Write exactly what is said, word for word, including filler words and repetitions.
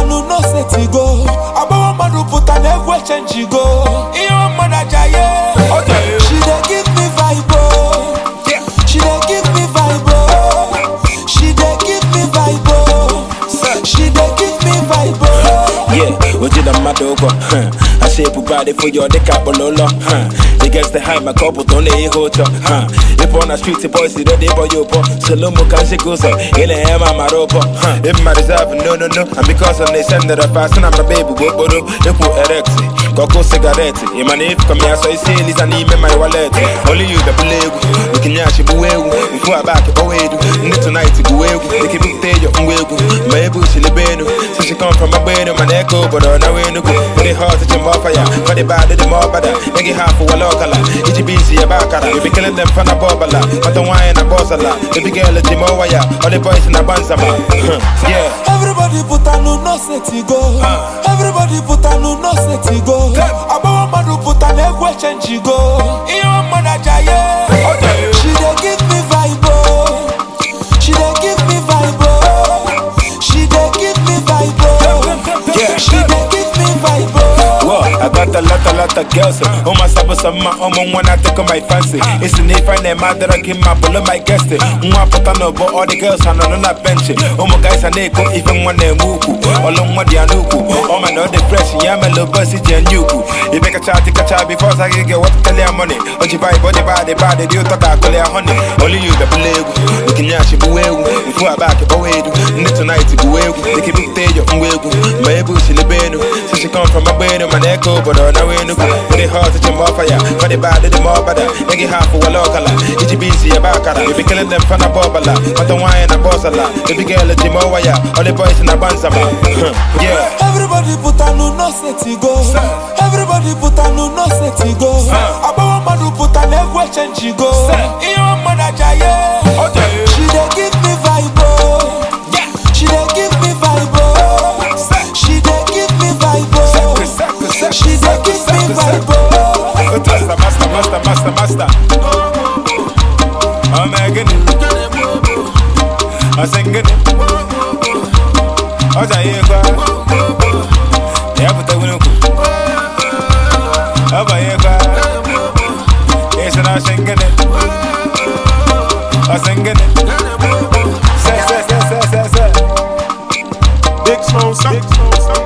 putanu no setigo. Abawa madu putane egwe change go. Iyo mana jaye. Okay. She dey give me vibe. She dey give me vibe. She dey give me vibe. She dey give me vibe. Yeah, we did a madogo. I shape body for your dick up lolo. They get the high my couple don't lay hotel. If on the street the boys see the day boy you po. Salomo can she goes up. In a hammer my rope. If my reserve no no no. And because of they send the fast and I'm a baby go bodo. They put erect. Coco cigarette. In my name come here so you see this and even my wallet. Only you the believe. We can yash you away. We go back away. Need tonight to go away. They keep it there your way. My bush in the bed. So she come from my brain and my neck over the way no go. When they hard to jump off fire. For the bad the more bad. They get half for a local. It's busy about cara. You be killing them from a bobala. But the wine and boss a lot. The big girl at Jimowaya. All the boys in a banzama. Yeah. Everybody put a no no seti go. Everybody put a no no seti go. Abawa madu put a negwe change go. Iyo mana jaye. She dey give me vibe. She dey give me vibe. She dey give me vibe. Yeah. She dey give me vibe. Whoa, I got a lot, a lot of girls. Oh, my sabos of my own one, I take on my fancy. It's an if I name mother, I give my bullet, my guest. One put on over all the girls, and on that bench. Oh, my guys, and they go even when they move. All on what they are new. Oh, my no depression, yeah, my little bussy, and you. You make a child, take a child before I get what to tell your money. Oh, you buy body, body, body, you talk, I call your honey. Only you the believe. You can yash you away. Before I back away, need tonight to go away. They keep it there, your way. My bush in the bed. So she come from my brain, my neck over the way no go. When they hard to jump off fire. For the bad, the more bad. They get half for a local. It's busy about cara. You be killing them from a bobala. But the wine and boss a lot. The big girl at Jimowaya. All the boys in a banzama. Yeah. Everybody put a no no seti go. Everybody put a no no seti go. Abawa madu put a negwe change go. Iyo mana jaye. She dey give me vibe. She dey give me vibe. She dey give me vibe. She dey give me vibe. Master, master, master, master, master. I'm making it. I'm singing it. I'm saying it. Yeah, but I will go. I'm saying it. Yes, and I'm singing it. I'm singing it. Say, say, say, say, say, say. Big smoke, big smoke.